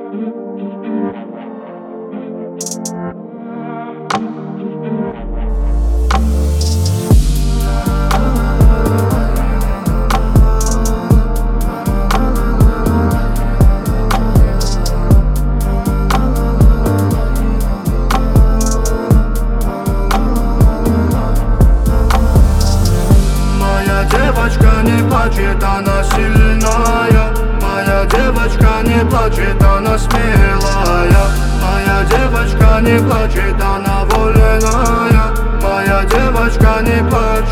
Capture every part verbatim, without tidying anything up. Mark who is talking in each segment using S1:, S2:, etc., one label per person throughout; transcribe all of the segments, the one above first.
S1: Девочка не плачет, она сильная. Моя девочка не плачет, она смелая. Моя девочка не плачет, она вольная. Моя девочка не плачь,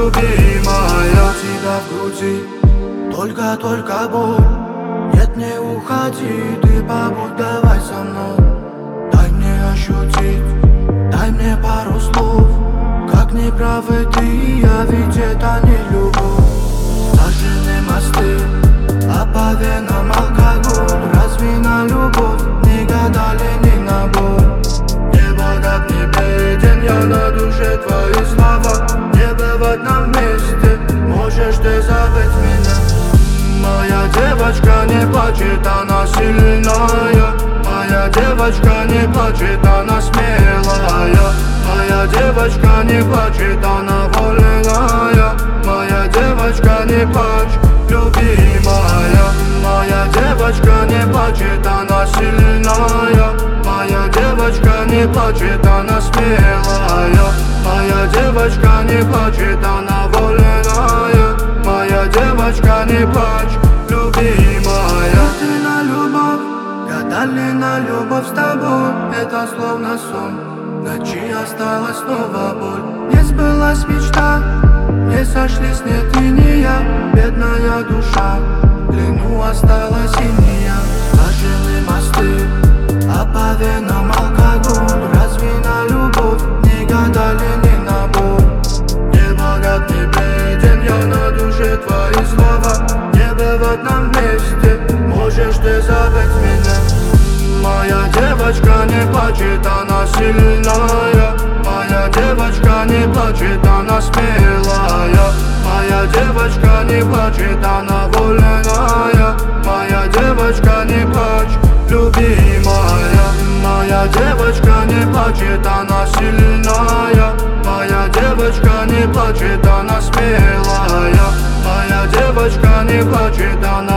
S1: любимая. У тебя в груди только-только боль. Нет, не уходи, ты побудь, давай со мной. Дай мне ощутить, дай мне пару слов. Как неправы ты, я ведь это не любовь. Сожжены мосты, а по венам алкоголь. Разве на любовь не гадали, ни на боль? Небо так не беден, я на душе твои слова. Не бывать нам вместе, можешь ты забыть меня. Моя девочка не плачет, она сильная. Моя девочка не плачет, она смелая. Моя девочка не плачет, она вольная. Моя девочка не плачь, любимая. Моя девочка не плачет, она сильная. Моя девочка не плачет, она смелая. Моя девочка не плачет, она вольная. Моя девочка не плачь, любимая. Ты на любовь, гадали на любовь с тобой. Это словно сон. В ночи осталась снова боль. Не сбылась мечта, не сошлись нет и не я. Бедная душа, в плену осталась синяя. Сожжены мосты, а по венам алкоголь. Разве на любовь не гадали, ни на боль? Небо как не беден, я на душе твои слова. Не бывать нам вместе, можешь ты забыть меня. Моя девочка не плачет, она сильная. Моя девочка не плачет, она смелая. Моя девочка не плачет, она вольная. Моя девочка не плачь, любимая. Моя девочка не плачет, она сильная. Моя девочка не плачет, она смелая. Моя девочка не плачет, она